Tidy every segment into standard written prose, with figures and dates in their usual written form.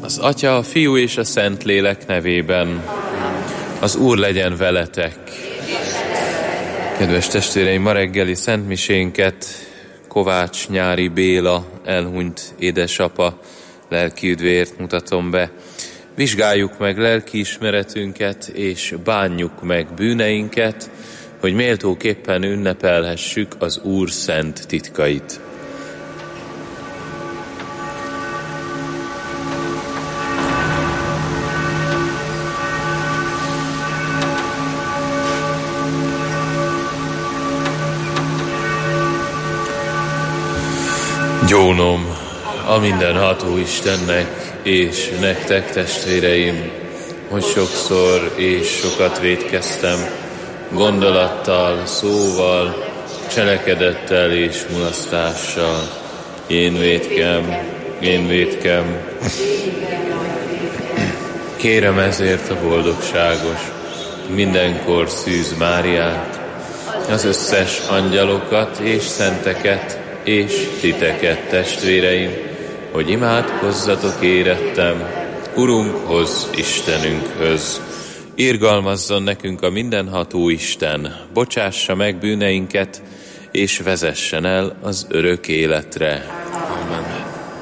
Az Atya, a Fiú és a Szentlélek nevében. Az Úr legyen veletek. Kedves testvéreim, ma reggeli szentmisénket Kovács Nyári Béla elhunyt édesapa lelkiüdvért mutatom be. Vizsgáljuk meg lelkiismeretünket, és bánjuk meg bűneinket, hogy méltóképpen ünnepelhessük az Úr szent titkait. Gyónom a mindenható Istennek és nektek, testvéreim, hogy sokszor és sokat vétkeztem, gondolattal, szóval, cselekedettel és mulasztással. Én vétkem. Kérem ezért a boldogságos, mindenkor szűz Máriát, az összes angyalokat és szenteket, és titeket, testvéreim, hogy imádkozzatok érettem Urunkhoz, Istenünkhöz. Irgalmazzon nekünk a mindenható Isten, bocsássa meg bűneinket, és vezessen el az örök életre. Amen.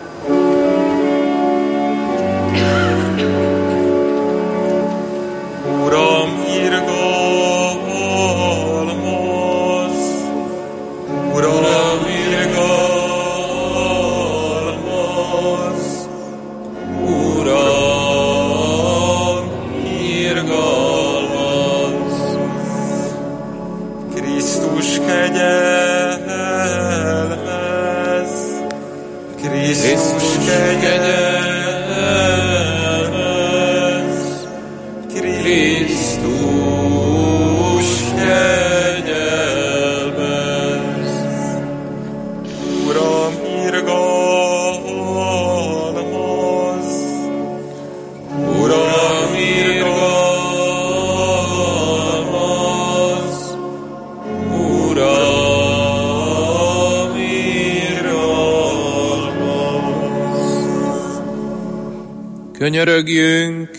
Uram, könyörögjünk!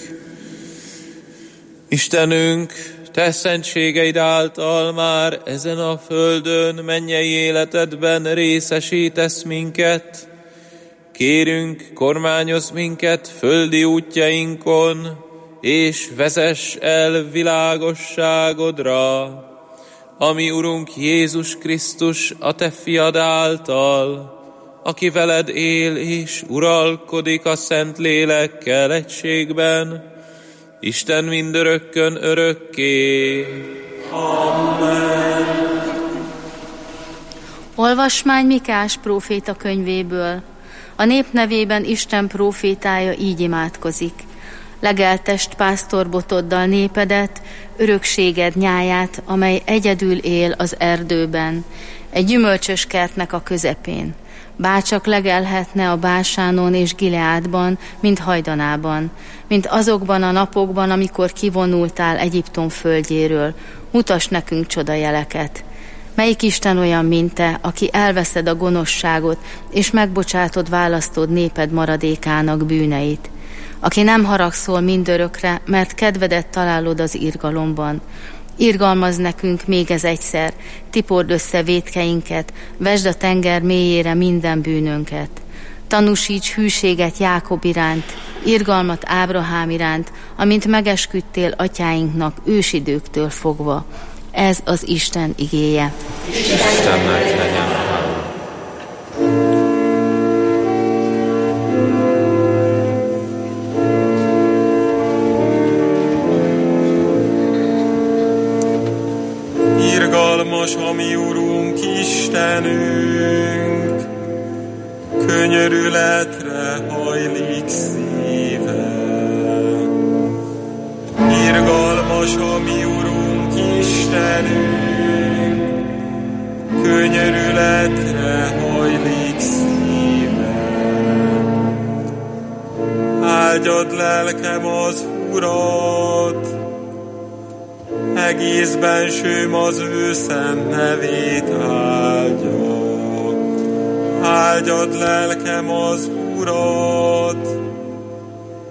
Istenünk, te szentségeid által már ezen a földön mennyei életedben részesítesz minket. Kérünk, kormányozz minket földi útjainkon, és vezess el világosságodra, ami Urunk Jézus Krisztus, a te fiad által, aki veled él és uralkodik a Szentlélekkel egységben, Isten mindörökkön örökké. Amen. Olvasmány Mikás próféta könyvéből. A nép nevében Isten prófétája így imádkozik. Legeltest pásztorbotoddal népedet, örökséged nyáját, amely egyedül él az erdőben, egy gyümölcsös kertnek a közepén. Bárcsak legelhetne a Básánon és Gileádban, mint hajdanában, mint azokban a napokban, amikor kivonultál Egyiptom földjéről. Mutass nekünk csodajeleket. Melyik Isten olyan, mint te, aki elveszed a gonoszságot, és megbocsátod, választod néped maradékának bűneit? Aki nem haragszol mindörökre, mert kedvedet találod az irgalomban. Irgalmazz nekünk még ez egyszer, tipord össze vétkeinket, vesd a tenger mélyére minden bűnönket. Tanúsíts hűséget Jákob iránt, irgalmat Ábrahám iránt, amint megesküdtél atyáinknak ősidőktől fogva. Ez az Isten igéje. Istennek legyen hála. Irgalmas a mi Urunk Istenünk, könyörületre hajlik szíve. Irgalmas a mi Urunk Istenünk, könyörületre hajlik szíve. Áldjad lelkem az Urat, egész bensőm az ő szent nevét áldja. Áldjad lelkem az Urat,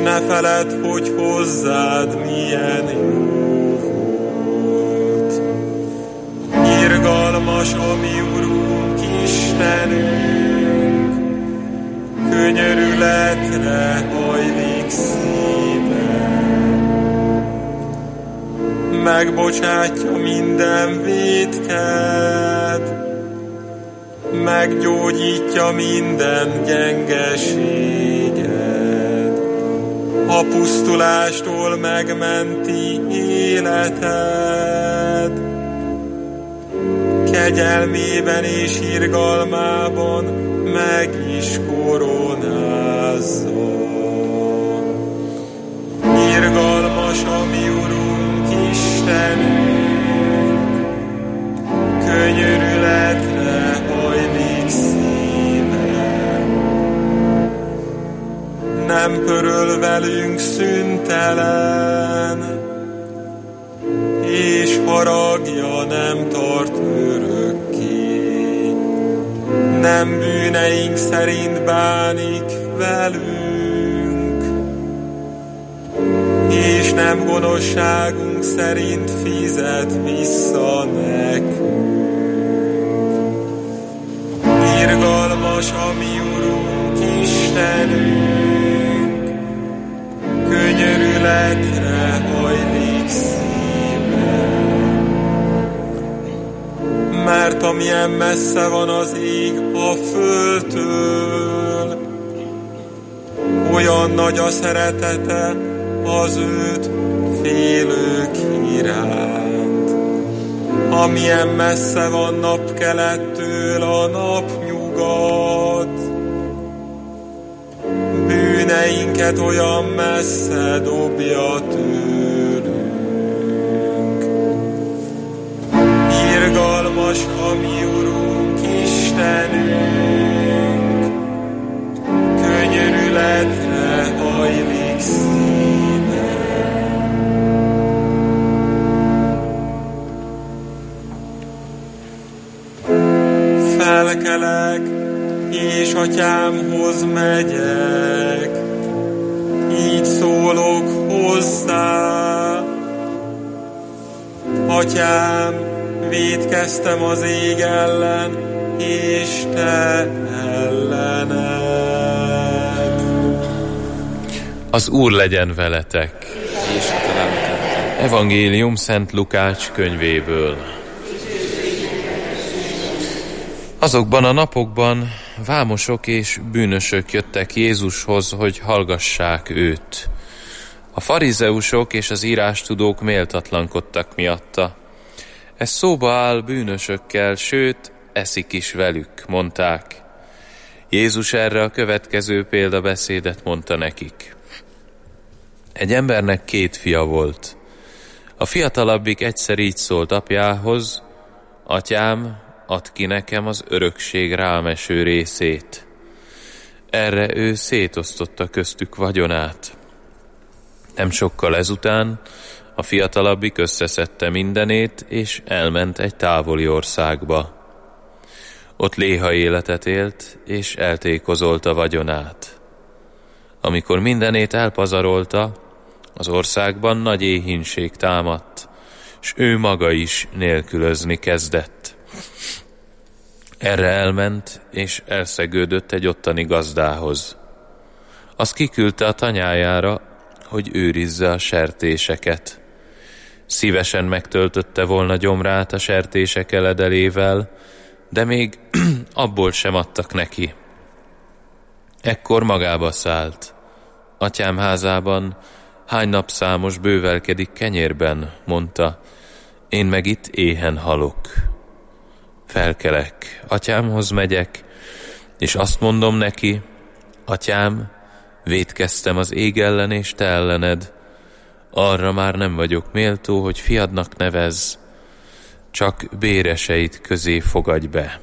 ne feledd, hogy hozzád milyen jó volt. Irgalmas a mi Urunk, Istenünk, könyörületre hajlik szíve. Megbocsátja minden vétked, meggyógyítja minden gyengeséged, a pusztulástól megmenti életed, kegyelmében és irgalmában meg is koronázza. Irgalmas a mi Urunk, Istenünk, könyörületre hajlik szíve. Nem pöröl velünk szüntelen, és haragja nem tart örökké. Nem bűneink szerint bánik velünk, és nem gonoszságunk szerint fizet vissza nekünk. Irgalmas a mi Urunk, Istenünk, könyörületre hajlik szíve. Mert amilyen messze van az ég a földtől, olyan nagy a szeretete az őt félők iránt. Amilyen messze van napkelettől a napnyugat, bűneinket olyan messze dobja tőlünk. Irgalmas a mi Urunk, Istenünk, könyörületre hajlik szíve. Felkelek, és atyámhoz megyek, így szólok hozzá. Atyám, vétkeztem az ég ellen, és te ellened. Az Úr legyen veletek. Evangélium Szent Lukács könyvéből. Azokban a napokban vámosok és bűnösök jöttek Jézushoz, hogy hallgassák őt. A farizeusok és az írástudók méltatlankodtak miatta. Ez szóba áll bűnösökkel, sőt, eszik is velük, mondták. Jézus erre a következő példabeszédet mondta nekik. Egy embernek 2 fia volt. A fiatalabbik egyszer így szólt apjához: Atyám, add ki nekem az örökség rám eső részét. Erre ő szétosztotta köztük vagyonát. Nem sokkal ezután a fiatalabbik összeszedte mindenét, és elment egy távoli országba. Ott léha életet élt, és eltékozolta vagyonát. Amikor mindenét elpazarolta, az országban nagy éhínség támadt, s ő maga is nélkülözni kezdett. Erre elment, és elszegődött egy ottani gazdához. Az kiküldte a tanyájára, hogy őrizze a sertéseket. Szívesen megtöltötte volna gyomrát a sertések eledelével, de még abból sem adtak neki. Ekkor magába szállt. Atyám házában hány napszámos bővelkedik kenyérben, mondta, én meg itt éhen halok. Felkelek, atyámhoz megyek, és azt mondom neki: Atyám, vétkeztem az ég ellen és te ellened, arra már nem vagyok méltó, hogy fiadnak nevezz, csak béreseit közé fogadj be.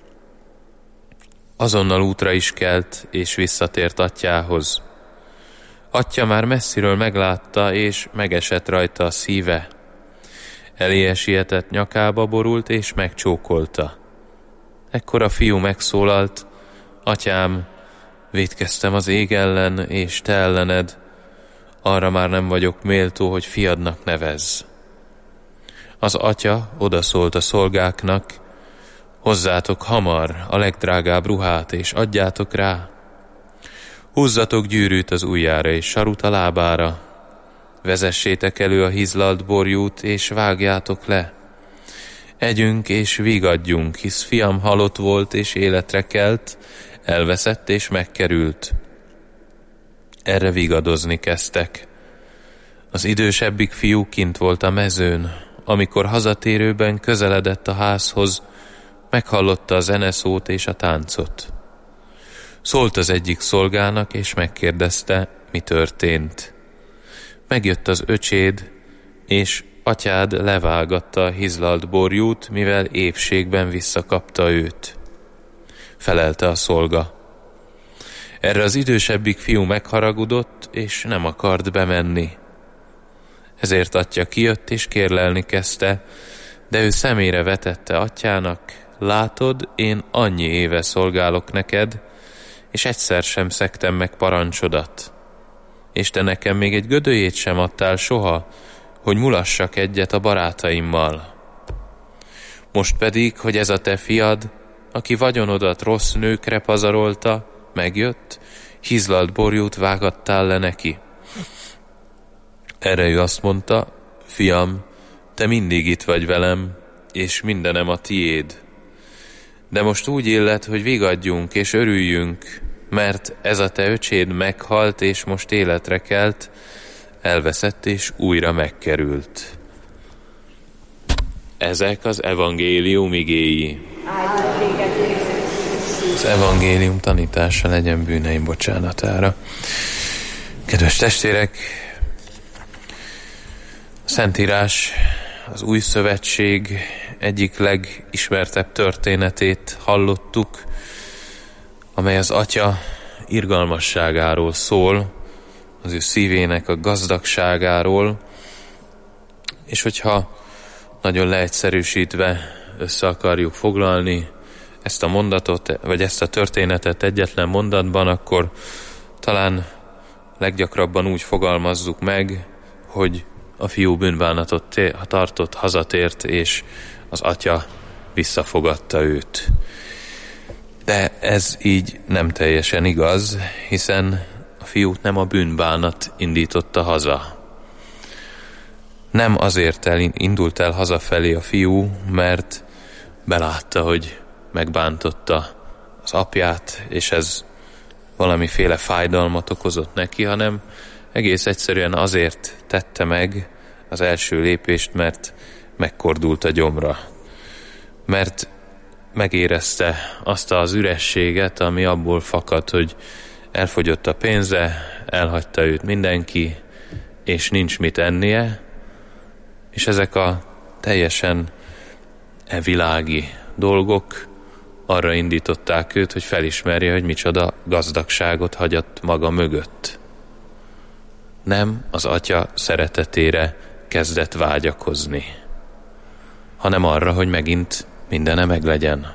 Azonnal útra is kelt, és visszatért atyához. Atya már messziről meglátta, és megesett rajta a szíve. Eléje sietett, nyakába borult, és megcsókolta. Ekkor a fiú megszólalt: Atyám, vétkeztem az ég ellen, és te ellened, arra már nem vagyok méltó, hogy fiadnak nevezz. Az atya odaszólt a szolgáknak, hozzátok hamar a legdrágább ruhát, és adjátok rá. Húzzatok gyűrűt az ujjára, és sarut a lábára. Vezessétek elő a hizlalt borjút, és vágjátok le. Együnk és vigadjunk, hisz fiam halott volt, és életre kelt, elveszett és megkerült. Erre vigadozni kezdtek. Az idősebbik fiú kint volt a mezőn. Amikor hazatérőben közeledett a házhoz, meghallotta a zeneszót és a táncot. Szólt az egyik szolgának, és megkérdezte, mi történt. Megjött az öcséd, és atyád levágatta a hizlalt borjút, mivel épségben visszakapta őt. Felelte a szolga. Erre az idősebbik fiú megharagudott, és nem akart bemenni. Ezért atya kijött, és kérlelni kezdte, de ő szemére vetette atyának, látod, én annyi éve szolgálok neked, és egyszer sem szegtem meg parancsodat. És te nekem még egy gödölyét sem adtál soha, hogy mulassak egyet a barátaimmal. Most pedig, hogy ez a te fiad, aki vagyonodat rossz nőkre pazarolta, megjött, hizlalt borjút vágattál le neki. Erre ő azt mondta, fiam, te mindig itt vagy velem, és mindenem a tiéd. De most úgy illet, hogy vigadjunk és örüljünk, mert ez a te öcséd meghalt, és most életre kelt, elveszett és újra megkerült. Ezek az evangélium igéi. Az evangélium tanítása legyen bűneim bocsánatára. Kedves testvérek, a Szentírás, az Új Szövetség egyik legismertebb történetét hallottuk, amely az Atya irgalmasságáról szól, az ő szívének a gazdagságáról, és hogyha nagyon leegyszerűsítve össze akarjuk foglalni ezt a mondatot, vagy ezt a történetet egyetlen mondatban, akkor talán leggyakrabban úgy fogalmazzuk meg, hogy a fiú bűnbánatot tartott, hazatért, és az atya visszafogadta őt. De ez így nem teljesen igaz, hiszen a fiút nem a bűnbánat indította haza. Nem azért indult el hazafelé a fiú, mert belátta, hogy megbántotta az apját, és ez valamiféle fájdalmat okozott neki, hanem egész egyszerűen azért tette meg az első lépést, mert megkordult a gyomra. Mert megérezte azt az ürességet, ami abból fakad, hogy elfogyott a pénze, elhagyta őt mindenki, és nincs mit ennie, és ezek a teljesen világi dolgok arra indították őt, hogy felismerje, hogy micsoda gazdagságot hagyott maga mögött. Nem az atya szeretetére kezdett vágyakozni, hanem arra, hogy megint mindene meglegyen.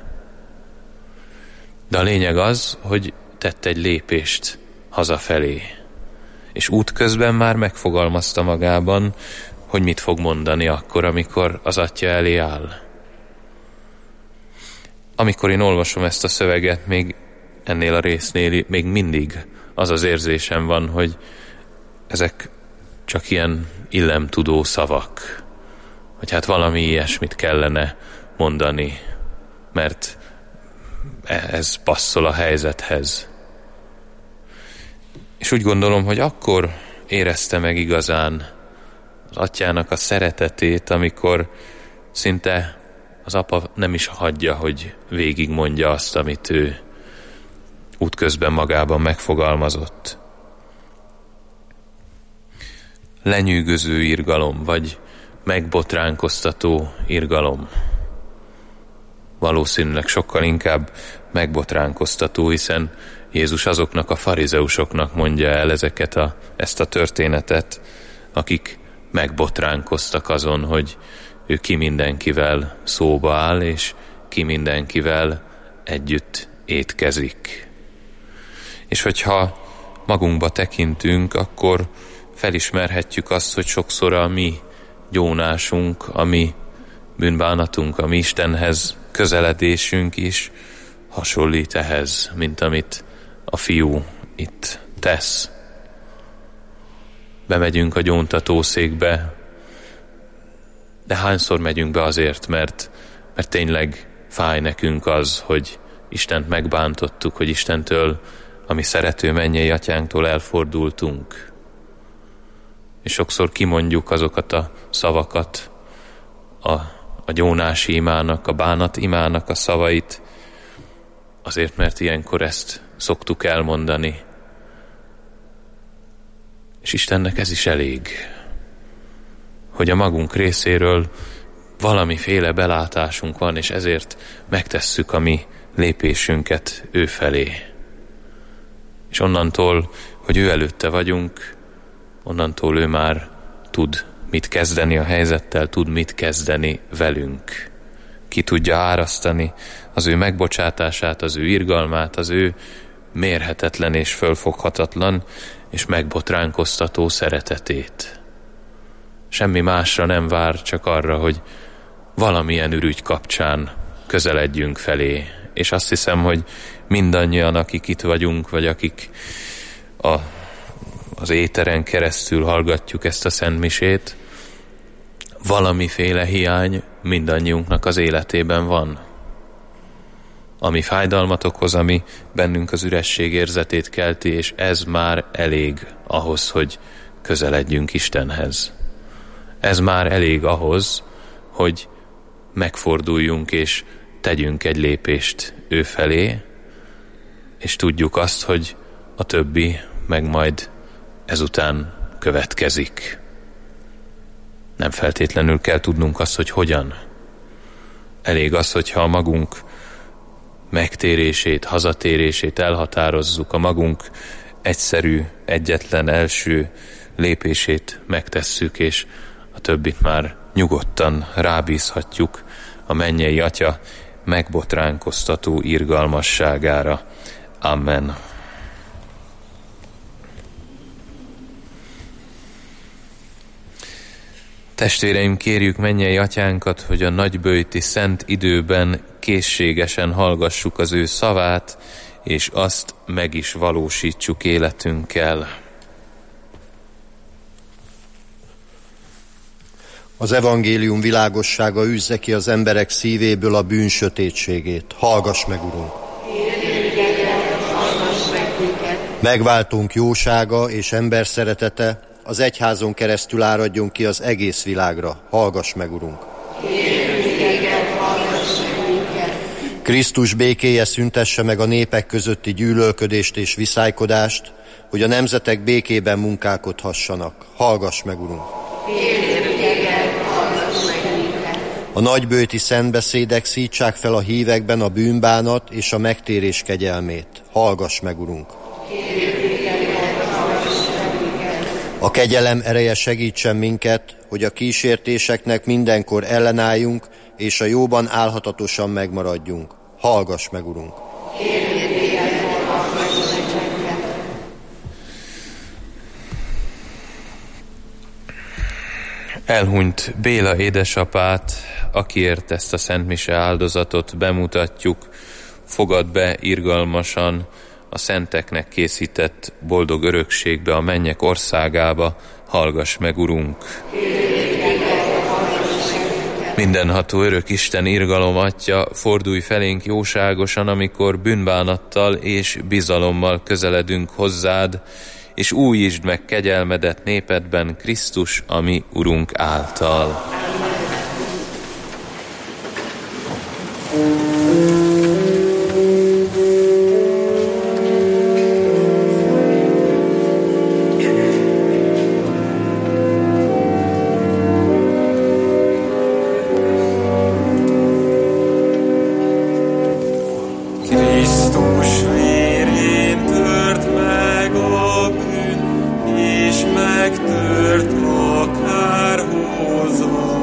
De a lényeg az, hogy tett egy lépést hazafelé, és útközben már megfogalmazta magában, hogy mit fog mondani akkor, amikor az atya elé áll. Amikor én olvasom ezt a szöveget, még ennél a résznél még mindig az az érzésem van, hogy ezek csak ilyen illemtudó szavak, hogy hát valami ilyesmit kellene mondani, mert ez passzol a helyzethez. És úgy gondolom, hogy akkor érezte meg igazán az atyának a szeretetét, amikor szinte az apa nem is hagyja, hogy végigmondja azt, amit ő útközben magában megfogalmazott. Lenyűgöző irgalom, vagy megbotránkoztató irgalom. Valószínűleg sokkal inkább megbotránkoztató, hiszen Jézus azoknak a farizeusoknak mondja el ezt a történetet, akik megbotránkoztak azon, hogy ő ki mindenkivel szóba áll, és ki mindenkivel együtt étkezik. És hogyha magunkba tekintünk, akkor felismerhetjük azt, hogy sokszor a mi gyónásunk, a mi bűnbánatunk, a mi Istenhez közeledésünk is hasonlít ehhez, mint amit a fiú itt tesz. Bemegyünk a gyóntatószékbe, de hányszor megyünk be azért, mert tényleg fáj nekünk az, hogy Istent megbántottuk, hogy Istentől, a mi szerető mennyei atyánktól elfordultunk. És sokszor kimondjuk azokat a szavakat, a gyónási imának, a bánat imának a szavait, azért, mert ilyenkor ezt szoktuk elmondani. És Istennek ez is elég, hogy a magunk részéről valamiféle belátásunk van, és ezért megtesszük a mi lépésünket ő felé. És onnantól, hogy ő előtte vagyunk, onnantól ő már tud mit kezdeni a helyzettel, tud mit kezdeni velünk. Ki tudja árasztani az ő megbocsátását, az ő irgalmát, az ő mérhetetlen és fölfoghatatlan és megbotránkoztató szeretetét. Semmi másra nem vár, csak arra, hogy valamilyen ürügy kapcsán közeledjünk felé. És azt hiszem, hogy mindannyian, akik itt vagyunk, vagy akik az éteren keresztül hallgatjuk ezt a szentmisét, valamiféle hiány mindannyiunknak az életében van. Ami fájdalmat okoz, ami bennünk az üresség érzetét kelti, és ez már elég ahhoz, hogy közeledjünk Istenhez. Ez már elég ahhoz, hogy megforduljunk és tegyünk egy lépést ő felé, és tudjuk azt, hogy a többi meg majd ezután következik. Nem feltétlenül kell tudnunk azt, hogy hogyan. Elég az, hogyha a magunk megtérését, hazatérését elhatározzuk, a magunk egyszerű, egyetlen első lépését megtesszük, és a többit már nyugodtan rábízhatjuk a mennyei Atya megbotránkoztató irgalmasságára. Amen. Testvéreim, kérjük mennyei Atyánkat, hogy a nagyböjti szent időben készségesen hallgassuk az ő szavát, és azt meg is valósítsuk életünkkel. Az evangélium világossága űzze ki az emberek szívéből a bűn sötétségét. Hallgass meg, Urunk! Megváltunk jósága és ember szeretete az egyházon keresztül áradjon ki az egész világra. Hallgass meg, Urunk! Krisztus békéje szüntesse meg a népek közötti gyűlölködést és viszálykodást, hogy a nemzetek békében munkálkodhassanak. Hallgass meg, Urunk! A nagyböjti szentbeszédek szítsák fel a hívekben a bűnbánat és a megtérés kegyelmét. Hallgass meg, Urunk! A kegyelem ereje segítsen minket, hogy a kísértéseknek mindenkor ellenálljunk, és a jóban álhatatosan megmaradjunk. Hallgass meg, Urunk! Elhunyt Béla édesapát, akiért ezt a szentmise áldozatot bemutatjuk, fogad be irgalmasan a szenteknek készített boldog örökségbe, a mennyek országába. Hallgass meg, Urunk! Mindenható örök Isten, irgalom Atya, fordulj felénk jóságosan, amikor bűnbánattal és bizalommal közeledünk hozzád, és újítsd meg kegyelmedet népedben Krisztus, a mi Urunk által. Krisztus vérén tört meg a bűn, és megtört a kárhozat.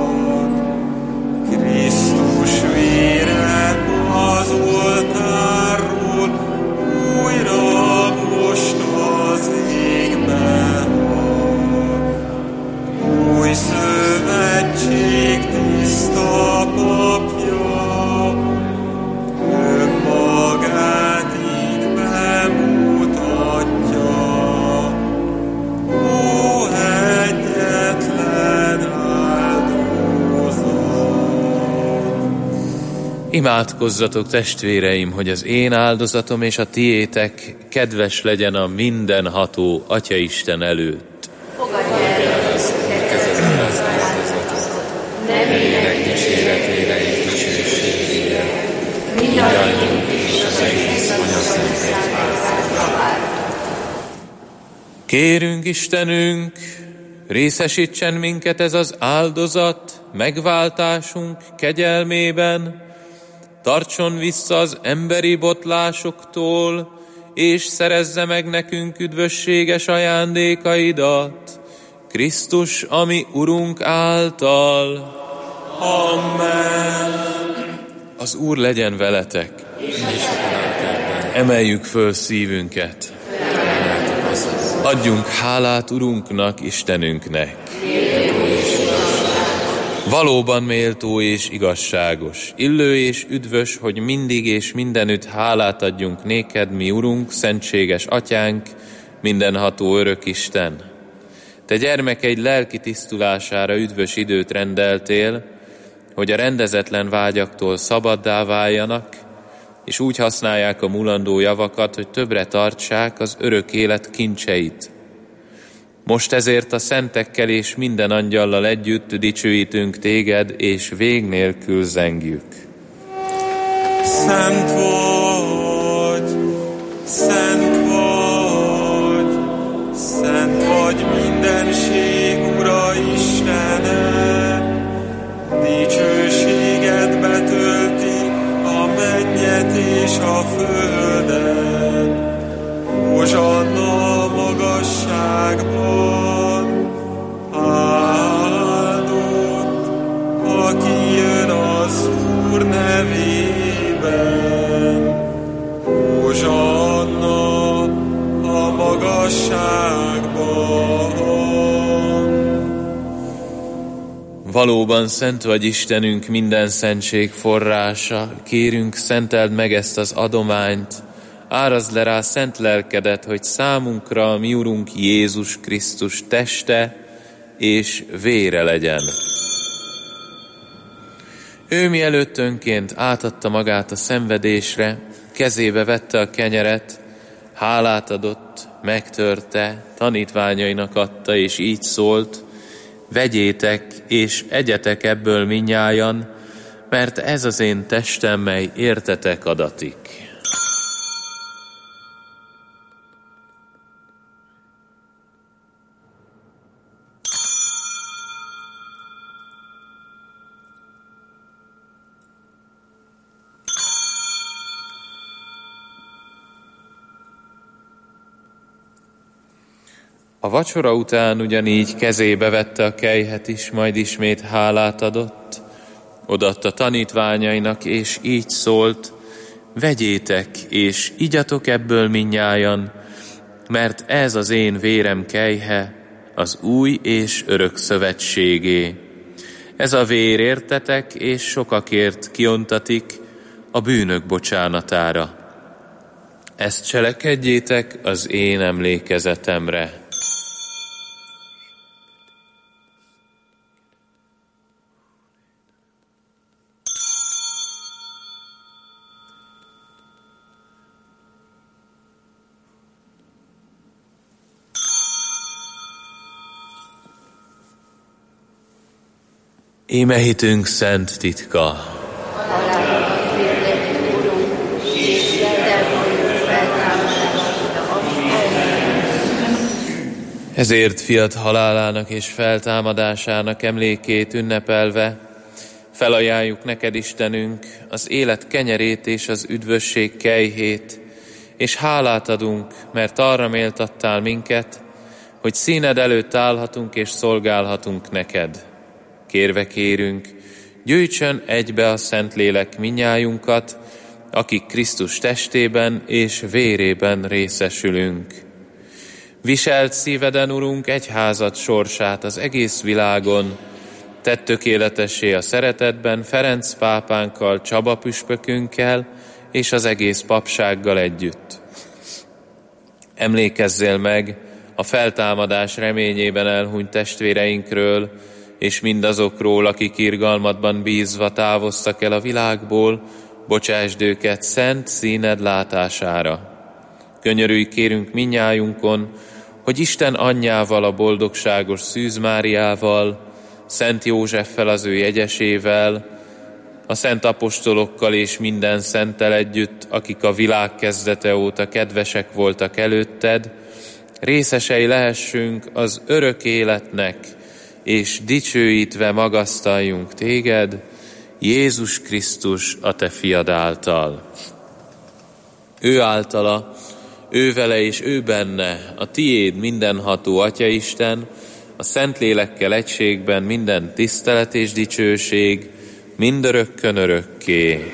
Imádkozzatok, testvéreim, hogy az én áldozatom és a tiétek kedves legyen a mindenható Atyaisten előtt. Fogadj el az nevének dicséretére és dicsőségére, mindannyiunk és az egész anyaszent Kérünk, Istenünk, részesítsen minket ez az áldozat, megváltásunk kegyelmében, tartson vissza az emberi botlásoktól, és szerezze meg nekünk üdvösséges ajándékaidat, Krisztus, ami Urunk által. Amen. Az Úr legyen veletek. Emeljük föl szívünket. Adjunk hálát Urunknak, Istenünknek. Valóban méltó és igazságos, illő és üdvös, hogy mindig és mindenütt hálát adjunk néked, mi Urunk, szentséges Atyánk, mindenható örök Isten. Te gyermekeid lelki tisztulására üdvös időt rendeltél, hogy a rendezetlen vágyaktól szabaddá váljanak, és úgy használják a mulandó javakat, hogy többre tartsák az örök élet kincseit. Most ezért a szentekkel és minden angyallal együtt dicsőítünk téged, és vég nélkül zengjük. Szent vagy, szent vagy, szent vagy mindenség Ura Istene, dicsőséged betölti a mennyet és a földet. Hozsanna a magasságban, áldott, aki jön az Úr nevében. Hozsanna a magasságban. Valóban szent vagy Istenünk, minden szentség forrása, kérünk, szenteld meg ezt az adományt, árazd le rá szent lelkedet, hogy számunkra a mi Urunk Jézus Krisztus teste és vére legyen. Ő mielőtt önként átadta magát a szenvedésre, kezébe vette a kenyeret, hálát adott, megtörte, tanítványainak adta, és így szólt: vegyétek és egyetek ebből mindnyájan, mert ez az én testem, mely értetek adatik. A vacsora után ugyanígy kezébe vette a kelyhet is, majd ismét hálát adott, odaadta tanítványainak, és így szólt: vegyétek, és igyatok ebből mindnyájan, mert ez az én vérem kelyhe, az új és örök szövetségé. Ez a vér értetek, és sokakért kiontatik a bűnök bocsánatára. Ezt cselekedjétek az én emlékezetemre. Íme hitünk szent titka. Ezért fiat halálának és feltámadásának emlékét ünnepelve felajánljuk neked, Istenünk, az élet kenyerét és az üdvösség kelyhét, és hálát adunk, mert arra méltattál minket, hogy színed előtt állhatunk és szolgálhatunk neked. Kérve kérünk, gyűjtsön egybe a Szentlélek minnyájunkat, akik Krisztus testében és vérében részesülünk. Viselt szíveden, Urunk, egyházad sorsát az egész világon, tedd tökéletessé a szeretetben Ferenc pápánkkal, Csaba püspökünkkel és az egész papsággal együtt. Emlékezzél meg a feltámadás reményében elhunyt testvéreinkről, és mindazokról, akik irgalmadban bízva távoztak el a világból, Bocsásd őket szent színed látására. Könyörülj kérünk mindnyájunkon, hogy Isten anyjával, a boldogságos Szűz Máriával, Szent Józseffel, az ő jegyesével, a szent apostolokkal és minden szenttel együtt, akik a világ kezdete óta kedvesek voltak előtted, részesei lehessünk az örök életnek, és dicsőítve magasztaljunk téged, Jézus Krisztus, a te fiad által. Ő általa, ő vele és ő benne, a tiéd mindenható Atyaisten, a Szentlélekkel egységben minden tisztelet és dicsőség, mindörökkön örökké.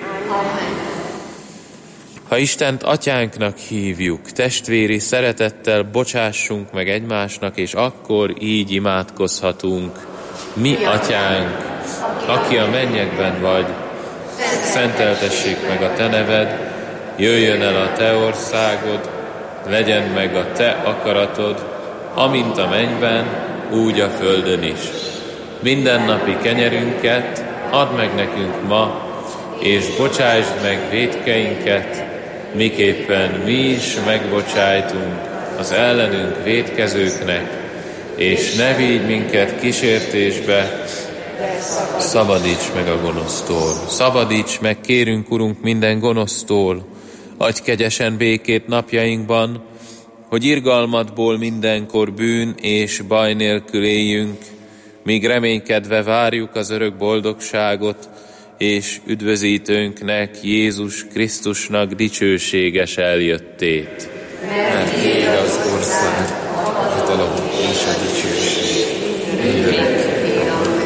Ha Istent atyánknak hívjuk, testvéri szeretettel bocsássunk meg egymásnak, és akkor így imádkozhatunk. Mi atyánk, aki a mennyekben vagy, szenteltessék meg a te neved, jöjjön el a te országod, legyen meg a te akaratod, amint a mennyben, úgy a földön is. Mindennapi kenyerünket add meg nekünk ma, és bocsásd meg vétkeinket, miképpen mi is megbocsájtunk az ellenünk vétkezőknek, és ne vigy minket kísértésbe, szabadíts meg a gonosztól. Szabadíts meg, kérünk, Urunk, minden gonosztól, adj kegyesen békét napjainkban, hogy irgalmadból mindenkor bűn és baj nélkül éljünk, míg reménykedve várjuk az örök boldogságot, és üdvözítőnknek, Jézus Krisztusnak dicsőséges eljöttét. Mert tiéd az ország, a hatalom és a dicsőség, mindörökké.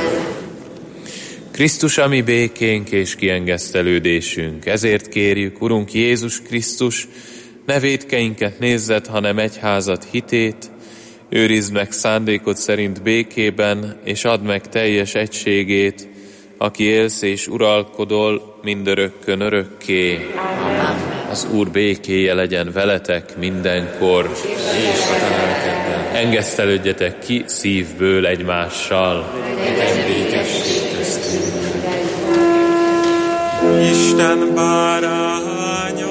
Krisztus a mi békénk és kiengesztelődésünk. Ezért kérjük, Urunk Jézus Krisztus, ne vétkeinket nézzed, hanem egyházad hitét, őrizd meg szándékod szerint békében, és add meg teljes egységét, aki élsz és uralkodol mindörökkön örökké. Amen. Az Úr békéje legyen veletek mindenkor. És a te lelkedben. Engesztelődjetek ki szívből egymással. Legyen békesség köztünk. Isten báránya,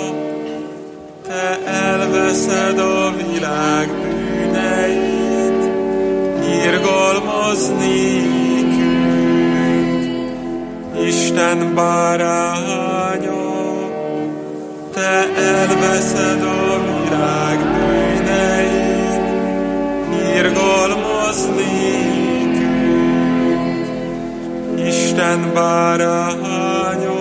te elveszed a világ bűneit, irgalmaz nékünk. Isten báránya, te elveszed a világ bűneit, irgalmaz nékünk. Isten báránya,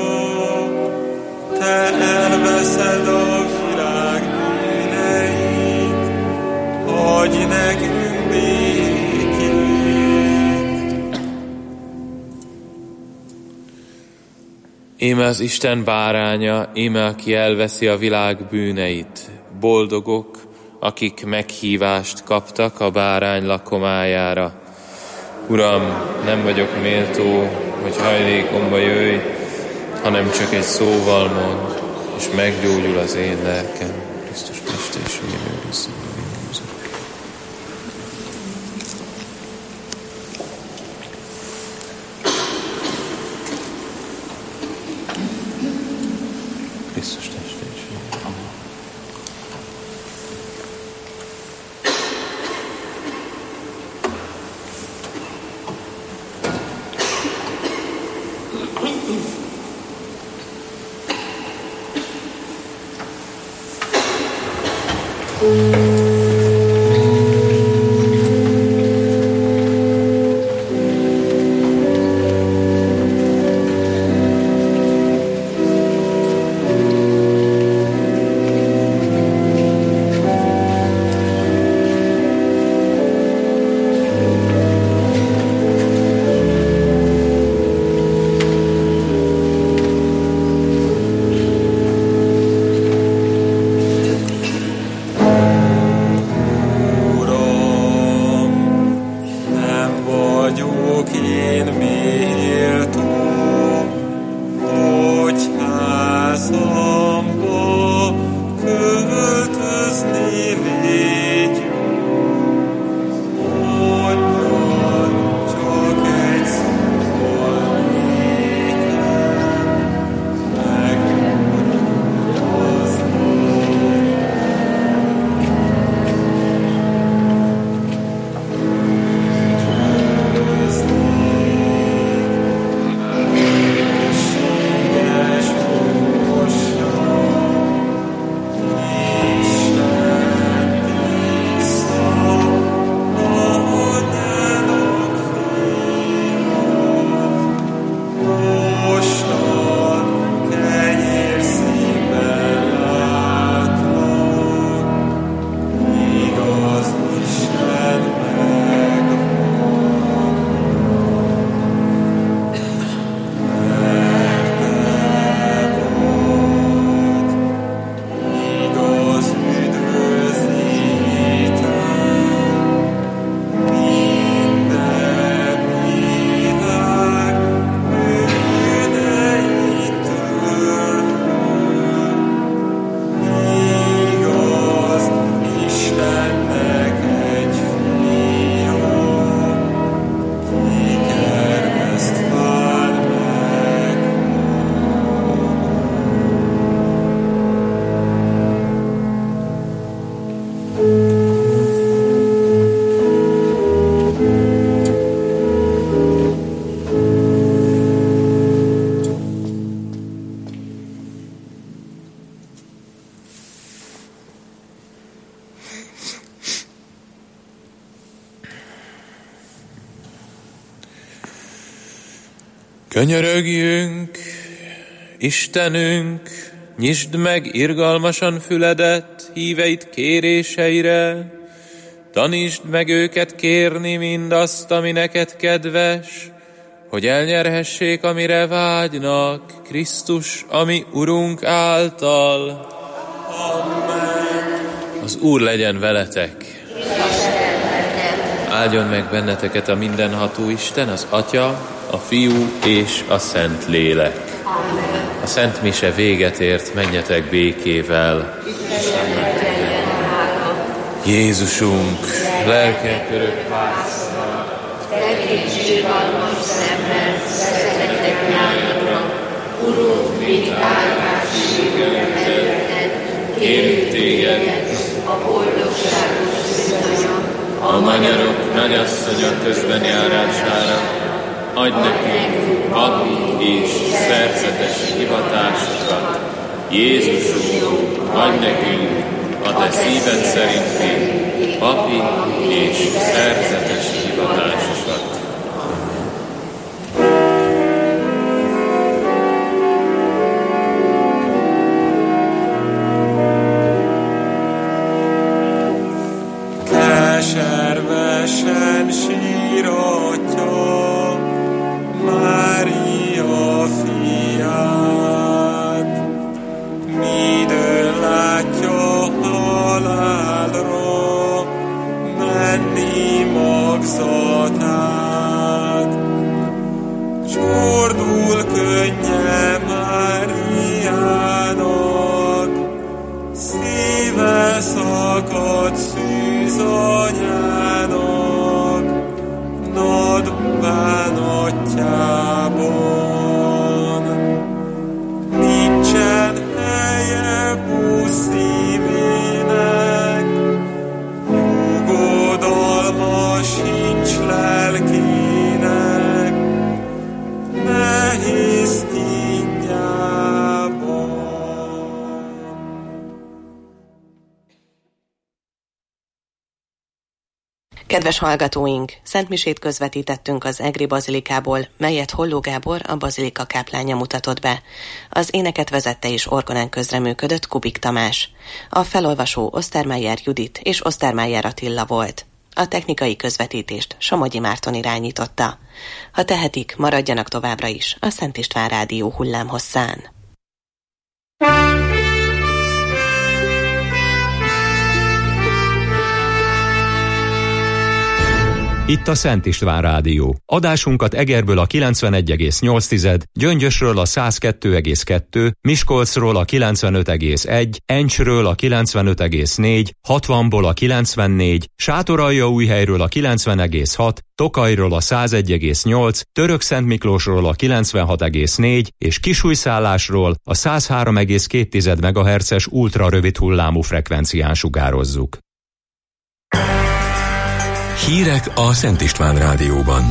te elveszed a világ bűneit, adj nekünk békét. Íme az Isten báránya, íme aki elveszi a világ bűneit. Boldogok, akik meghívást kaptak a bárány lakomájára. Uram, nem vagyok méltó, hogy hajlékomba jöjj, hanem csak egy szóval mond, és meggyógyul az én lelkem. Krisztus Isten és őrizzen. Krisztus teste és Könyörögjünk, Istenünk, nyisd meg irgalmasan füledet híveit kéréseire, tanítsd meg őket kérni mindazt, ami neked kedves, hogy elnyerhessék, amire vágynak, Krisztus, ami Urunk által. Amen. Az Úr legyen veletek. Áldjon meg benneteket a mindenható Isten, az Atya, a Fiú és a Szent Lélek. Amen. A Szent Mise véget ért, menjetek békével. Jézusunk, lelke körök pászra, tekintsírgalmas szemmel szeretetek nyájadra, Urunk, mint áldásségünket, kérünk téged, a boldogságos szűzanya, a magyarok nagyasszonya közben járására, adj nekünk papi és szerzetes hivatásokat. Jézusunk, adj nekünk a te szíved szerinti papi és szerzetes hivatásokat. Keservesen síratja Mária fiát, midőn látja halálra menni magzatát. Csordul könnye Máriának, szíve szakad szűzanyának, nagy bánatjában. Nincsen helye szívének, nyugodalma sincs lelkének, nehéz kínjában. Kedves hallgatóink, szentmisét közvetítettünk az Egri bazilikából, melyet Holló Gábor, a bazilika káplánja mutatott be. Az éneket vezette és orgonán közreműködött Kubik Tamás. A felolvasó Osztermeyer Judit és Osztermeyer Attila volt. A technikai közvetítést Somogyi Márton irányította. Ha tehetik, maradjanak továbbra is a Szent István Rádió hullámhosszán. Itt a Szent István Rádió. Adásunkat Egerből a 91,8, Gyöngyösről a 102,2, Miskolcról a 95,1, Encsről a 95,4, 60-ból a 94, Sátoraljaújhelyről a 90,6, Tokajról a 101,8, Törökszentmiklósról a 96,4 és Kisújszállásról a 103,2 MHz-es ultrarövid hullámú frekvencián sugározzuk. Hírek a Szent István Rádióban.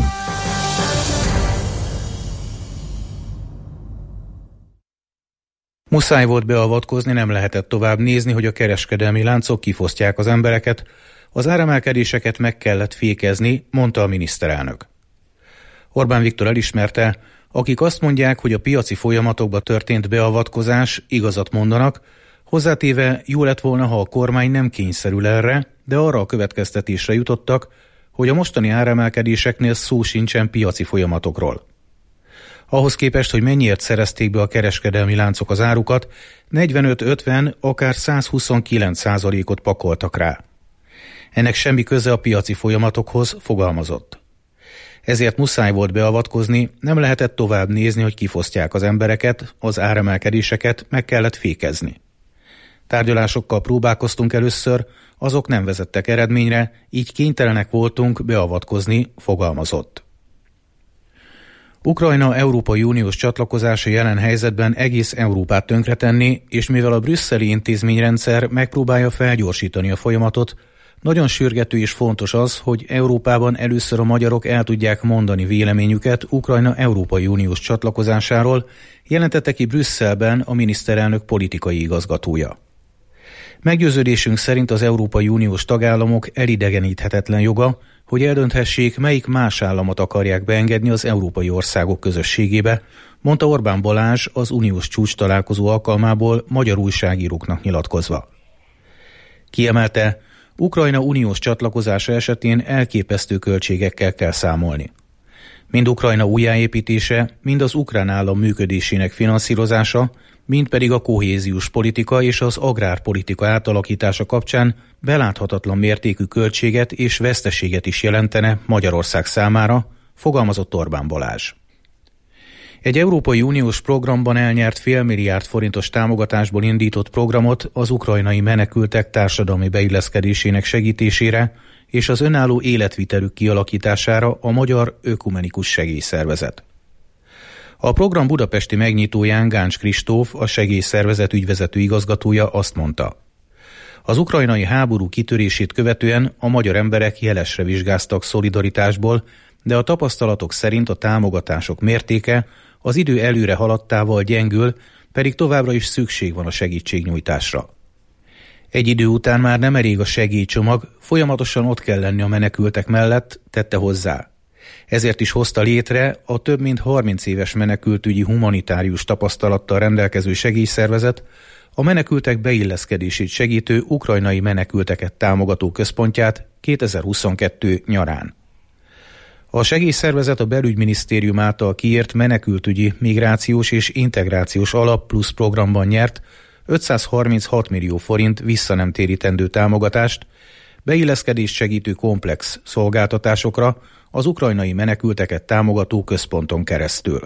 Muszáj volt beavatkozni, nem lehetett tovább nézni, hogy a kereskedelmi láncok kifosztják az embereket, az áremelkedéseket meg kellett fékezni, mondta a miniszterelnök. Orbán Viktor elismerte, akik azt mondják, hogy a piaci folyamatokba történt beavatkozás, igazat mondanak, hozzátéve jó lett volna, ha a kormány nem kényszerül erre, de arra a következtetésre jutottak, hogy a mostani áremelkedéseknél szó sincsen piaci folyamatokról. Ahhoz képest, hogy mennyiért szerezték be a kereskedelmi láncok az árukat, 45-50, akár 129%-ot pakoltak rá. Ennek semmi köze a piaci folyamatokhoz, fogalmazott. Ezért muszáj volt beavatkozni, nem lehetett tovább nézni, hogy kifosztják az embereket, az áremelkedéseket meg kellett fékezni. Tárgyalásokkal próbálkoztunk először, azok nem vezettek eredményre, így kénytelenek voltunk beavatkozni, fogalmazott. Ukrajna Európai Uniós csatlakozása jelen helyzetben egész Európát tönkretenni, és mivel a brüsszeli intézményrendszer megpróbálja felgyorsítani a folyamatot, nagyon sürgető és fontos az, hogy Európában először a magyarok el tudják mondani véleményüket Ukrajna Európai Uniós csatlakozásáról, jelentette ki Brüsszelben a miniszterelnök politikai igazgatója. Meggyőződésünk szerint az Európai Uniós tagállamok elidegeníthetetlen joga, hogy eldönthessék, melyik más államot akarják beengedni az európai országok közösségébe, mondta Orbán Balázs az uniós csúcstalálkozó alkalmából magyar újságíróknak nyilatkozva. Kiemelte, Ukrajna uniós csatlakozása esetén elképesztő költségekkel kell számolni. Mind Ukrajna újjáépítése, mind az ukrán állam működésének finanszírozása, mind pedig a kohéziós politika és az agrárpolitika átalakítása kapcsán beláthatatlan mértékű költséget és veszteséget is jelentene Magyarország számára, fogalmazott Orbán Balázs. Egy Európai Uniós programban elnyert $500 milliárd forintos támogatásból indított programot az ukrajnai menekültek társadalmi beilleszkedésének segítésére és az önálló életvitelük kialakítására a Magyar Ökumenikus Segélyszervezet. A program budapesti megnyitóján Gáncs Kristóf, a segélyszervezet ügyvezető igazgatója azt mondta: az ukrajnai háború kitörését követően a magyar emberek jelesre vizsgáztak szolidaritásból, de a tapasztalatok szerint a támogatások mértéke az idő előre haladtával gyengül, pedig továbbra is szükség van a segítségnyújtásra. Egy idő után már nem elég a segélycsomag, folyamatosan ott kell lenni a menekültek mellett, tette hozzá. Ezért is hozta létre a több mint 30 éves menekültügyi humanitárius tapasztalattal rendelkező segélyszervezet, a menekültek beilleszkedését segítő ukrajnai menekülteket támogató központját 2022 nyarán. A segélyszervezet a Belügyminisztérium által kiírt menekültügyi, migrációs és integrációs alap plusz programban nyert 536 millió forint visszanemtérítendő támogatást, beilleszkedést segítő komplex szolgáltatásokra az ukrajnai menekülteket támogató központon keresztül.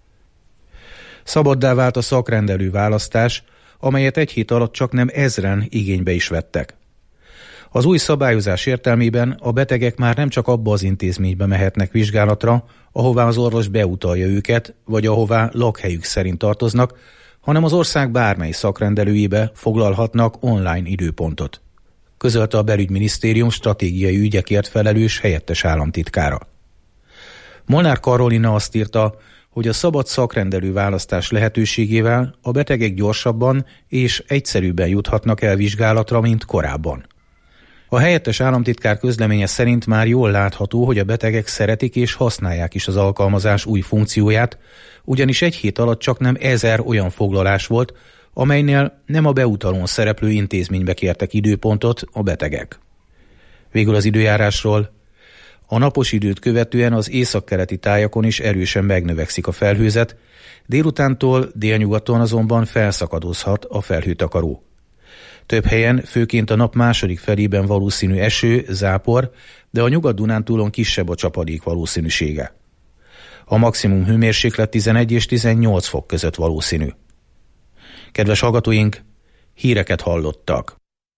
Szabaddá vált a szakrendelő választás, amelyet egy hét alatt csaknem 1000-en igénybe is vettek. Az új szabályozás értelmében a betegek már nem csak abba az intézménybe mehetnek vizsgálatra, ahová az orvos beutalja őket, vagy ahová lakhelyük szerint tartoznak, hanem az ország bármely szakrendelőjébe foglalhatnak online időpontot, közölte a Belügyminisztérium stratégiai ügyekért felelős helyettes államtitkára. Molnár Karolina azt írta, hogy a szabad szakrendelő választás lehetőségével a betegek gyorsabban és egyszerűbben juthatnak el vizsgálatra, mint korábban. A helyettes államtitkár közleménye szerint már jól látható, hogy a betegek szeretik és használják is az alkalmazás új funkcióját, ugyanis egy hét alatt csaknem 1000 olyan foglalás volt, amelynél nem a beutalón szereplő intézménybe kértek időpontot a betegek. Végül az időjárásról. A napos időt követően az északkeleti tájakon is erősen megnövekszik a felhőzet, délutántól délnyugaton azonban felszakadozhat a felhőtakaró. Több helyen, főként a nap második felében valószínű eső, zápor, de a Nyugat-Dunántúlon kisebb a csapadék valószínűsége. A maximum hőmérséklet 11 és 18 fok között valószínű. Kedves hallgatóink, híreket hallottak.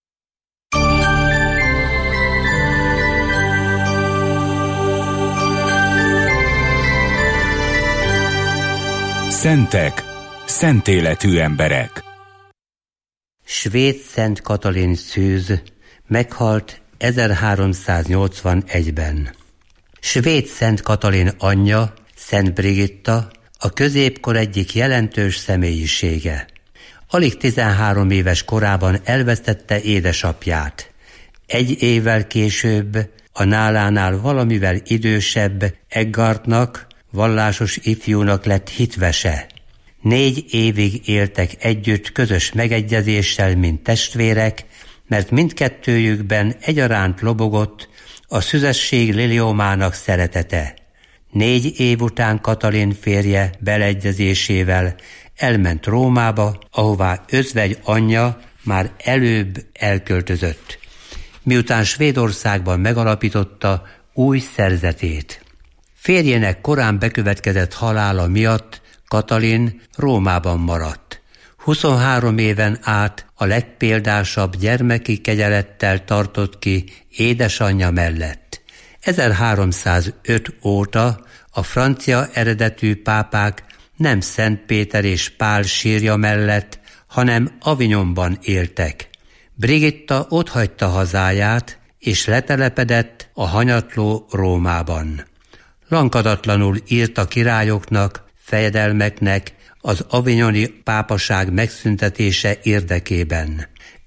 Szentek, szentéletű emberek. Svéd Szent Katalin szűz meghalt 1381-ben. Svéd Szent Katalin anyja, Szent Brigitta, a középkor egyik jelentős személyisége. Alig 13 éves korában elvesztette édesapját. Egy évvel később a nálánál valamivel idősebb Eggardnak, vallásos ifjúnak lett hitvese. 4 évig éltek együtt közös megegyezéssel, mint testvérek, mert mindkettőjükben egyaránt lobogott a szüzesség liliomának szeretete. 4 év után Katalin férje beleegyezésével elment Rómába, ahová özvegy anyja már előbb elköltözött, miután Svédországban megalapította új szerzetét. Férjének korán bekövetkezett halála miatt Katalin Rómában maradt. 23 éven át a legpéldásabb gyermeki kegyelettel tartott ki édesanyja mellett. 1305 óta a francia eredetű pápák nem Szent Péter és Pál sírja mellett, hanem Avignonban éltek. Brigitta otthagyta hazáját, és letelepedett a hanyatló Rómában. Lankadatlanul írt a királyoknak, fejedelmeknek az avignoni pápaság megszüntetése érdekében.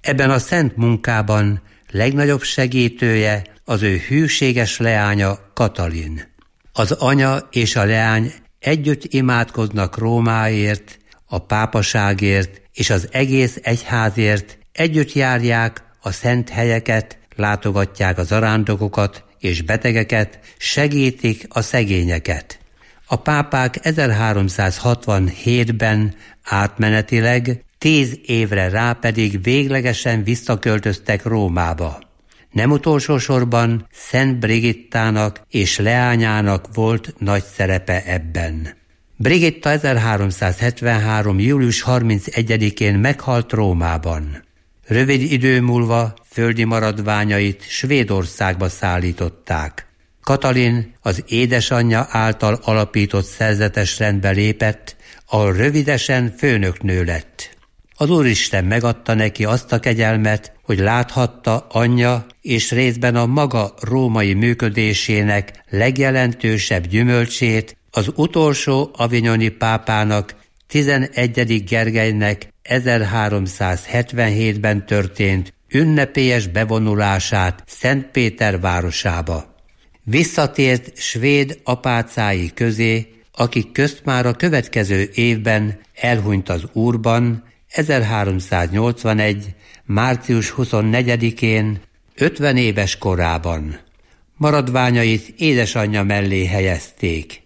Ebben a szent munkában legnagyobb segítője az ő hűséges leánya Katalin. Az anya és a leány együtt imádkoznak Rómáért, a pápaságért és az egész egyházért, együtt járják a szent helyeket, látogatják az zarándokokat és betegeket, segítik a szegényeket. A pápák 1367-ben átmenetileg, 10 évre rá pedig véglegesen visszaköltöztek Rómába. Nem utolsó sorban Szent Brigittának és leányának volt nagy szerepe ebben. Brigitta 1373. július 31-én meghalt Rómában. Rövid idő múlva földi maradványait Svédországba szállították. Katalin az édesanyja által alapított szerzetesrendbe lépett, ahol rövidesen főnöknő lett. Az Úristen megadta neki azt a kegyelmet, hogy láthatta anyja és részben a maga római működésének legjelentősebb gyümölcsét, az utolsó avignoni pápának, 11. Gergelynek 1377-ben történt ünnepélyes bevonulását Szentpéter városába. Visszatért svéd apácái közé, akik közt már a következő évben elhunyt az Úrban, 1381. március 24-én, 50 éves korában. Maradványait édesanyja mellé helyezték.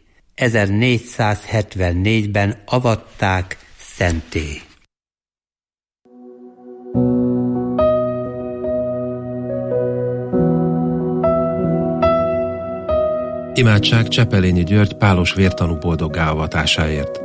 1474-ben avatták szentté. Imádság Csepelényi György pálos vértanú boldoggá avatásáért.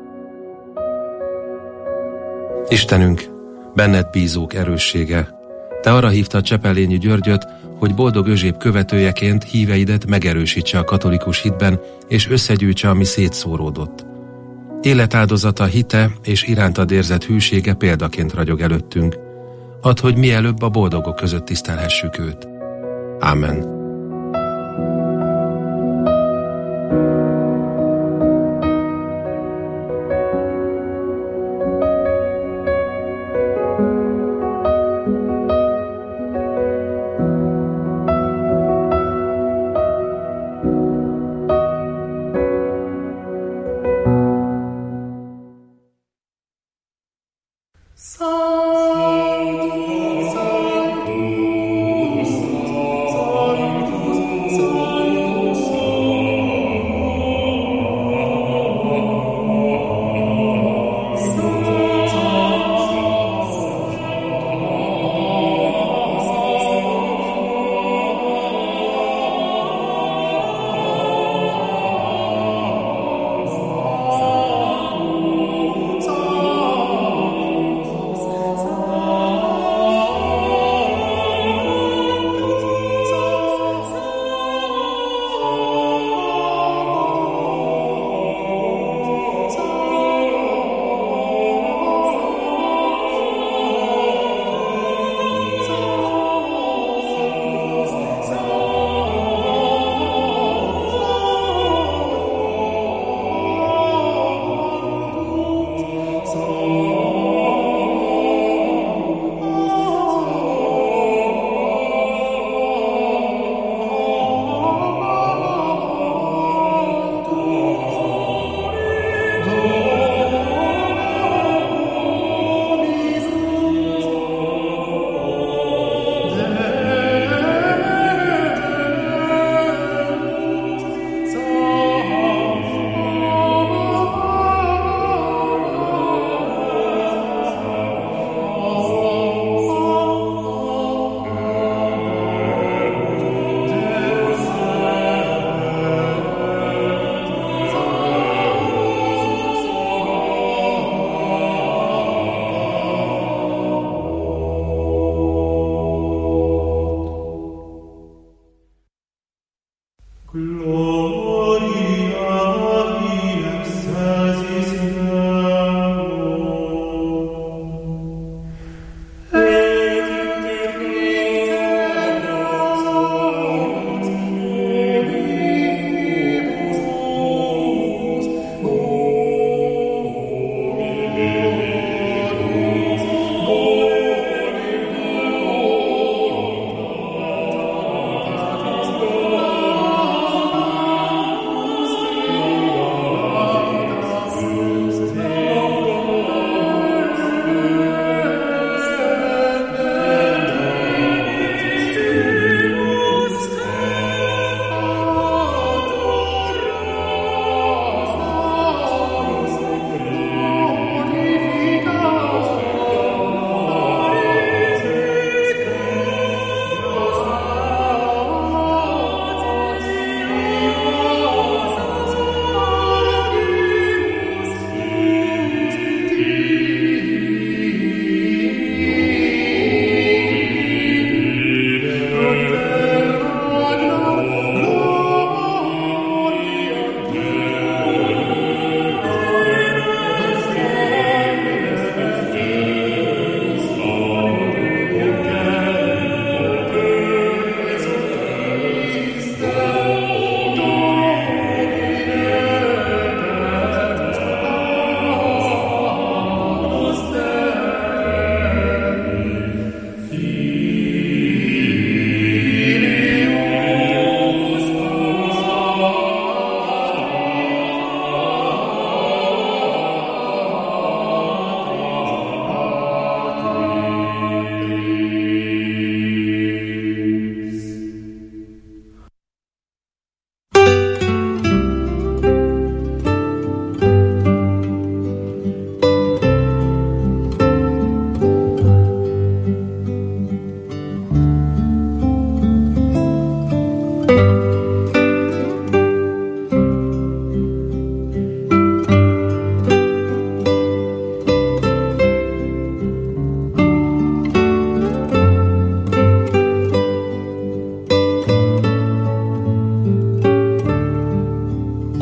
Istenünk, benned bízók erőssége, te arra hívtad Csepelényi Györgyöt, hogy boldog Özséb követőjeként híveidet megerősítse a katolikus hitben, és összegyűjtse, ami szétszóródott. Életáldozata, hite és irántad érzett hűsége példaként ragyog előttünk. Add, hogy mielőbb a boldogok között tisztelhessük őt. Ámen.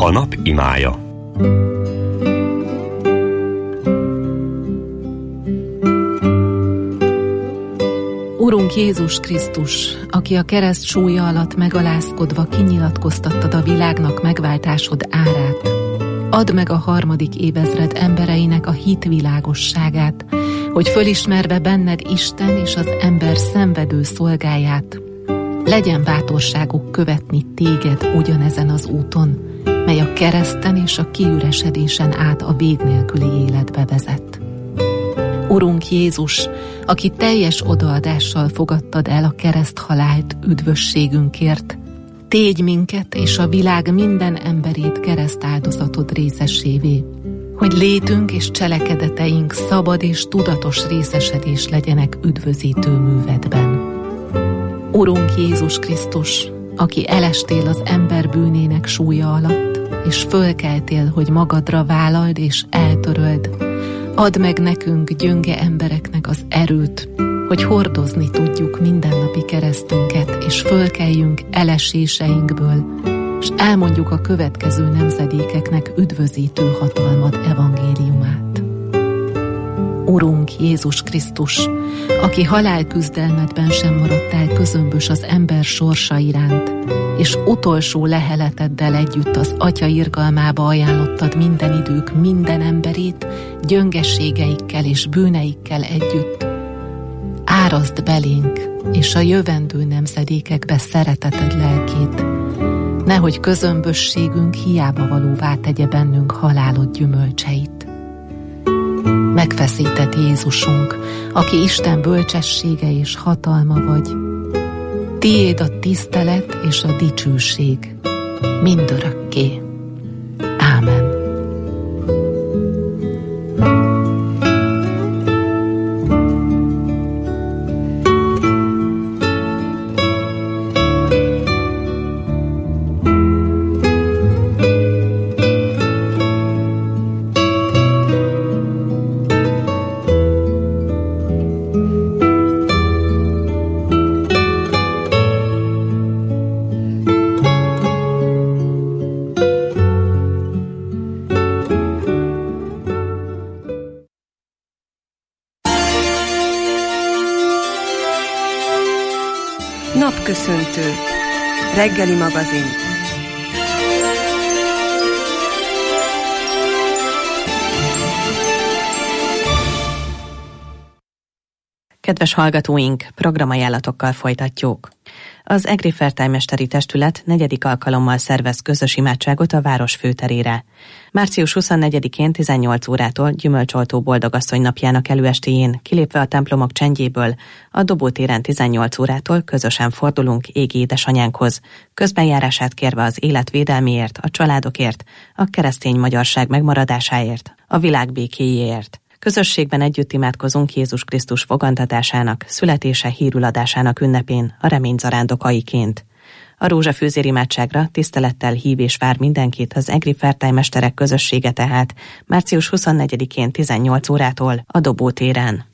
A nap imája. Urunk Jézus Krisztus, aki a kereszt súlya alatt megalázkodva kinyilatkoztattad a világnak megváltásod árát, add meg a harmadik évezred embereinek a hit világosságát, hogy fölismerve benned Isten és az ember szenvedő szolgáját, legyen bátorságuk követni téged ugyanezen az úton, mely a kereszten és a kiüresedésen át a vég nélküli életbe vezet. Urunk Jézus, aki teljes odaadással fogadtad el a kereszthalált üdvösségünkért, tégy minket és a világ minden emberét keresztáldozatod részesévé, hogy létünk és cselekedeteink szabad és tudatos részesedés legyenek üdvözítő művedben. Urunk Jézus Krisztus, aki elestél az ember bűnének súlya alatt, és fölkeltél, hogy magadra vállald és eltöröld, add meg nekünk, gyönge embereknek az erőt, hogy hordozni tudjuk mindennapi keresztünket, és fölkeljünk eleséseinkből, és elmondjuk a következő nemzedékeknek üdvözítő hatalmad evangéliumát. Urunk Jézus Krisztus, aki halálküzdelmedben sem maradtál közömbös az ember sorsa iránt, és utolsó leheleteddel együtt az Atya irgalmába ajánlottad minden idők minden emberét, gyöngességeikkel és bűneikkel együtt. Áraszd belénk, és a jövendő nemzedékekbe szereteted lelkét, nehogy közömbösségünk hiába valóvá tegye bennünk halálod gyümölcseit. Megfeszített Jézusunk, aki Isten bölcsessége és hatalma vagy, tiéd a tisztelet és a dicsőség mindörökké. Ámen. Napköszöntő. Reggeli magazin. Kedves hallgatóink, programajánlatokkal folytatjuk. Az Egri Fertájmesteri Testület 4. alkalommal szervez közös imádságot a város főterére. Március 24-én 18 órától Gyümölcsoltó Boldogasszony napjának előestéjén, kilépve a templomok csendjéből, a Dobótéren 18 órától közösen fordulunk égi édesanyánkhoz, közbenjárását kérve az élet védelméért, a családokért, a keresztény magyarság megmaradásáért, a világ békéjéért. Közösségben együtt imádkozunk Jézus Krisztus fogantatásának, születése hírüladásának ünnepén, a remény zarándokaiként. A rózsafűzér imádságra tisztelettel hív és vár mindenkit az Egri Fertájmesterek közössége tehát március 24-én 18 órától a Dobótéren.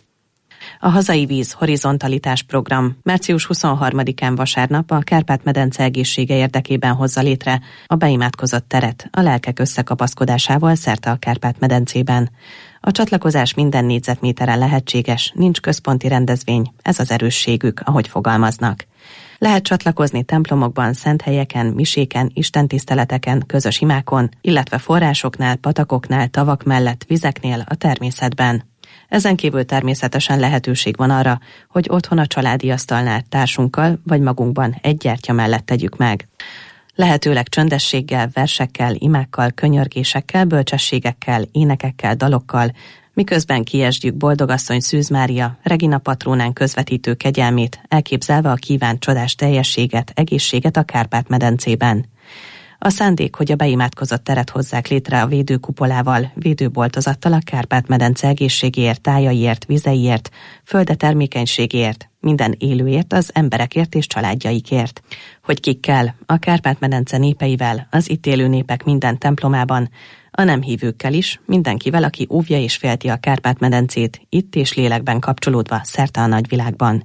A Hazai Víz horizontalitás program március 23-án vasárnap a Kárpát-medence egészsége érdekében hozza létre a beimádkozott teret a lelkek összekapaszkodásával szerte a Kárpát-medencében. A csatlakozás minden négyzetméteren lehetséges, nincs központi rendezvény, ez az erősségük, ahogy fogalmaznak. Lehet csatlakozni templomokban, szent helyeken, miséken, istentiszteleteken, közös imákon, illetve forrásoknál, patakoknál, tavak mellett, vizeknél, a természetben. Ezen kívül természetesen lehetőség van arra, hogy otthon a családi asztalnál társunkkal vagy magunkban egy gyertya mellett tegyük meg. Lehetőleg csöndességgel, versekkel, imákkal, könyörgésekkel, bölcsességekkel, énekekkel, dalokkal, miközben kiesdjük Boldogasszony Szűz Mária, Regina patrónán közvetítő kegyelmét, elképzelve a kívánt csodás teljességet, egészséget a Kárpát-medencében. A szándék, hogy a beimádkozott teret hozzák létre a védőkupolával, védőboltozattal a Kárpát-medence egészségéért, tájaiért, vizeiért, földe termékenységéért, minden élőért, az emberekért és családjaikért. Hogy kikkel, a Kárpát-medence népeivel, az itt élő népek minden templomában, a nem hívőkkel is, mindenkivel, aki óvja és félti a Kárpát-medencét, itt és lélekben kapcsolódva szerte a nagyvilágban.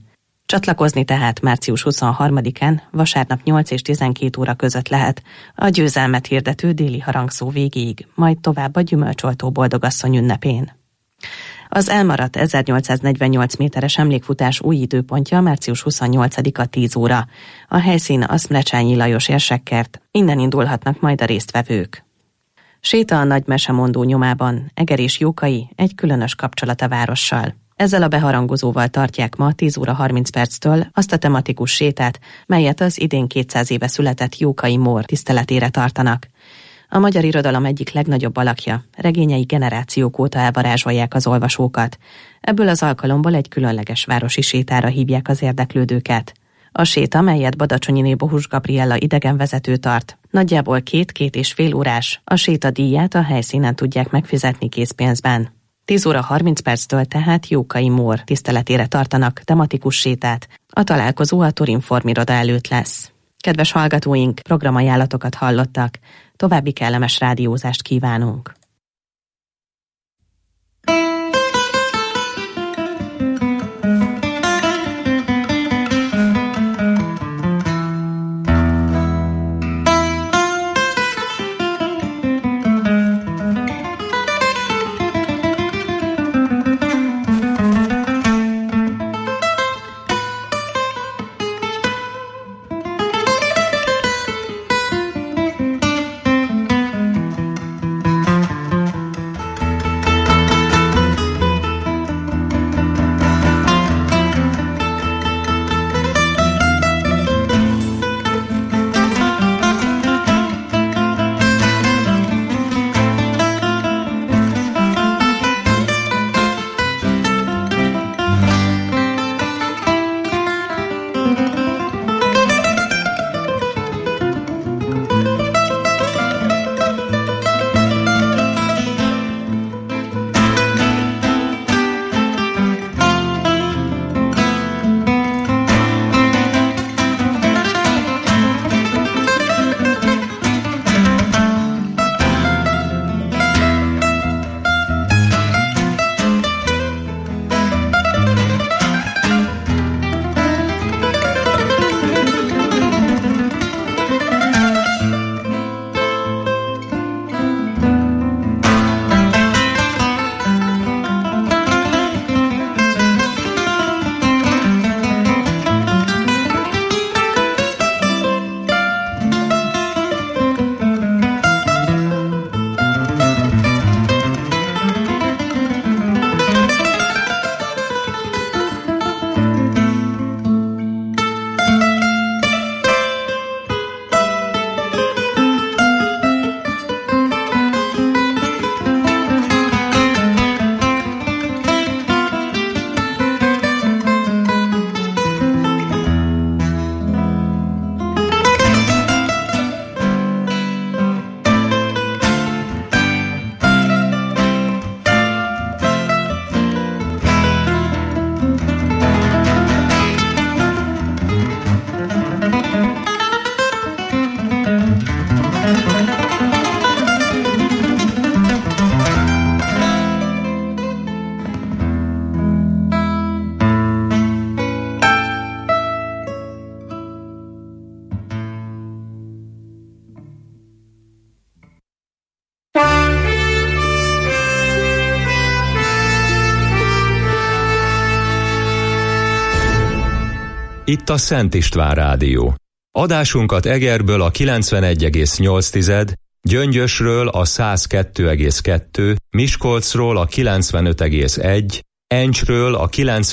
Csatlakozni tehát március 23-án, vasárnap 8 és 12 óra között lehet a győzelmet hirdető déli harangszó végéig, majd tovább a gyümölcsoltó boldogasszony ünnepén. Az elmaradt 1848 méteres emlékfutás új időpontja március 28-a 10 óra. A helyszín a Szmrecsányi Lajos érsekkert, innen indulhatnak majd a résztvevők. Séta a nagy mesemondó nyomában, Eger és Jókai egy különös kapcsolat a várossal. Ezzel a beharangozóval tartják ma 10 óra 30 perctől azt a tematikus sétát, melyet az idén 200 éve született Jókai Mór tiszteletére tartanak. A magyar irodalom egyik legnagyobb alakja, regényei generációk óta elvarázsolják az olvasókat. Ebből az alkalomból egy különleges városi sétára hívják az érdeklődőket. A séta, melyet Badacsonyiné Bohus Gabriella idegenvezető tart, nagyjából 2-2,5 órás, a séta díját a helyszínen tudják megfizetni készpénzben. 10 óra 30 perctől tehát Jókai Mór tiszteletére tartanak tematikus sétát. A találkozó a Turinform iroda előtt lesz. Kedves hallgatóink, programajánlatokat hallottak. További kellemes rádiózást kívánunk. Itt a Szent István Rádió. Adásunkat Egerből a 91,8, Gyöngyösről a 102,2, Miskolcról a 95,1, Encsről a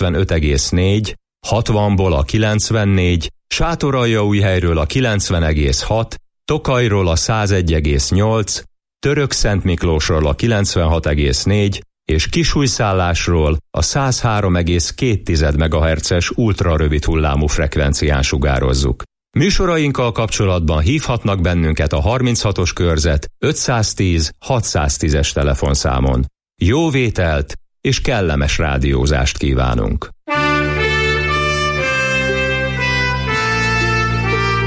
95,4, 60-ból a 94, Sátoraljaújhelyről a 90,6, Tokajról a 101,8, Törökszentmiklósról a 96,4 és Kisújszállásról a 103,2 MHz-es ultrarövid hullámú frekvencián sugározzuk. Műsorainkkal kapcsolatban hívhatnak bennünket a 36-os körzet 510 610-es telefonszámon. Jó vételt és kellemes rádiózást kívánunk!